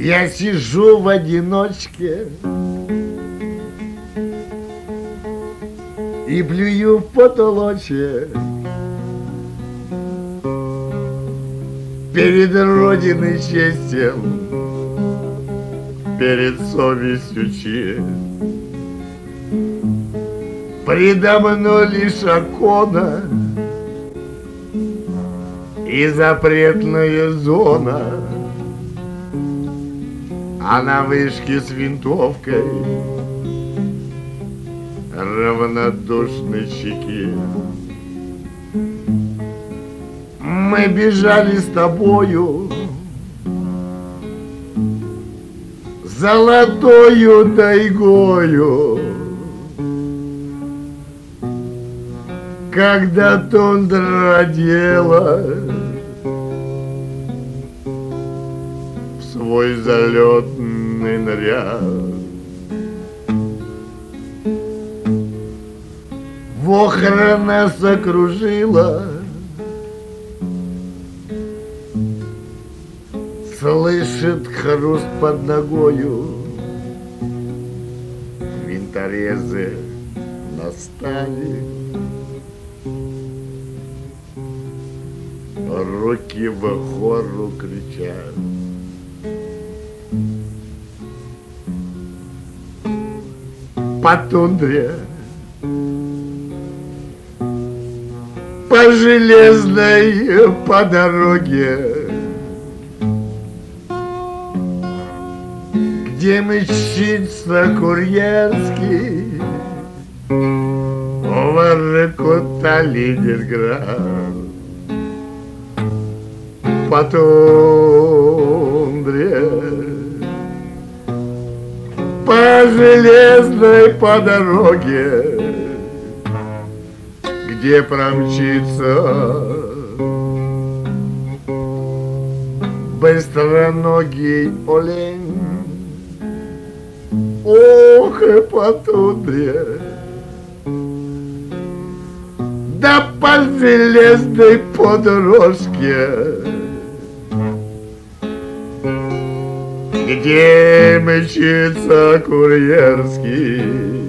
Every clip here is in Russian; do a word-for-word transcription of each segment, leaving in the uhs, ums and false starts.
Я сижу в одиночке и плюю в потолочек. Перед Родиной честен, перед совестью честь. Предо мной лишь окона и запретная зона, а на вышке с винтовкой равнодушный щеки. Мы бежали с тобою золотою тайгою, когда тундра одела в свой залетный наряд. Вохра нас окружила, слышит хруст под ногою. Винторезы настали, руки в хору кричат. По тундре, по железной, по дороге, где мчится курьерский, в Воркута, Ленинград. По тундре, по железной, по дороге, где промчится быстроногий олень. Ох, и по тундре, да по железной по дорожке, где мчится курьерский,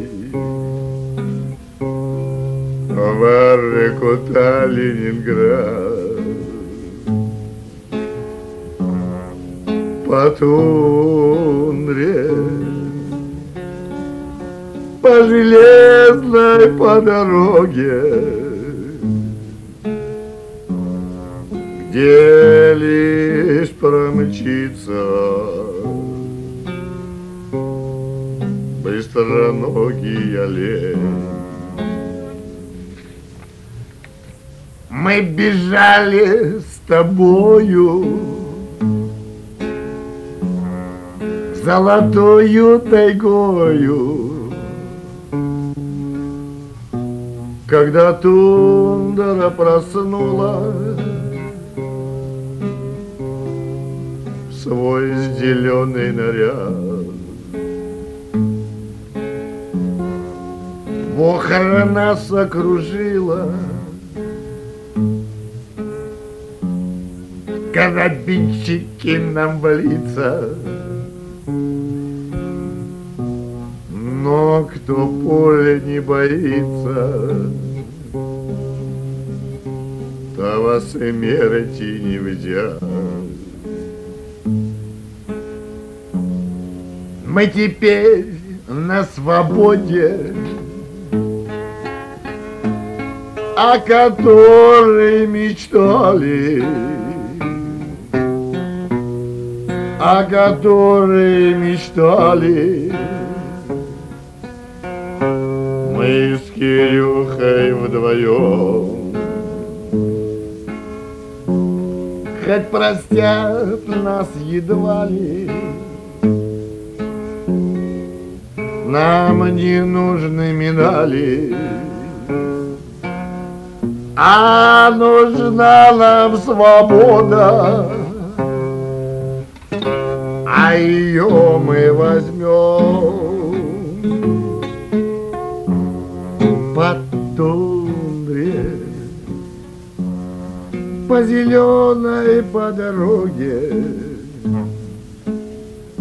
в Воркута, Ленинград. По тундре, по железной, по дороге, где лишь промчится быстроногий олень. Мы бежали с тобою золотою тайгою, когда тундра проснула свой зеленый наряд. Вохра нас окружила, карабинщики нам в лица. Но кто пули не боится, того смерти не взять. Мы теперь на свободе, о которой мечтали, о которой мечтали. Мы с Кирюхой вдвоем, хоть простят нас едва ли, нам не нужны медали, а нужна нам свобода, а ее мы возьмем. По тундре, по зеленой, по дороге,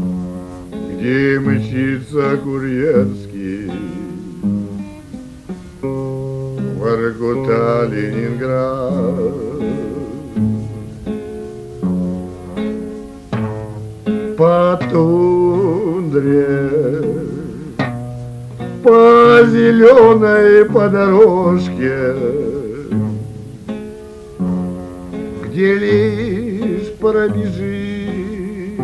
где мчится Курьерский, Воркута, Ленинград. По тундре, по зеленой по дорожке, где лишь пробежит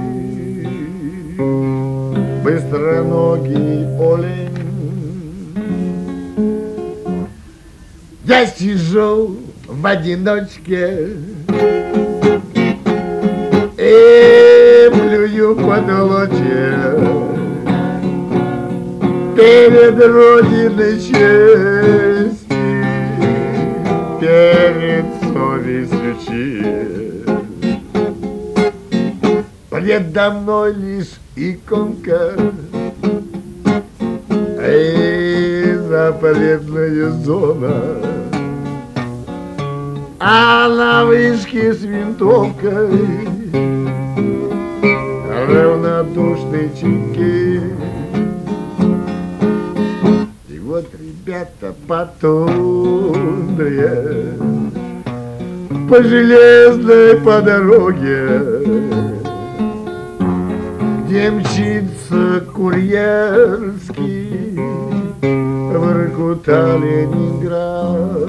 быстроногий олень. Я сижу в одиночке и плюю потолочек перед Родиной чести, перед совестью честь. Предо мной лишь иконка и запретная зона, а на вышке с винтовкой равнодушный чеки. И вот, ребята, по тундре, по железной по дороге, где мчится Курьерский, Воркута, Ленинград.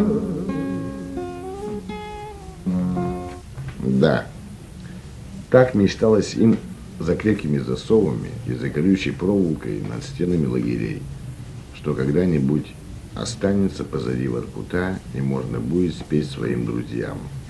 Да, так мечталось им за крепкими засовами и за колючей проволокой над стенами лагерей, что когда-нибудь останется позади Воркута и можно будет спеть своим друзьям.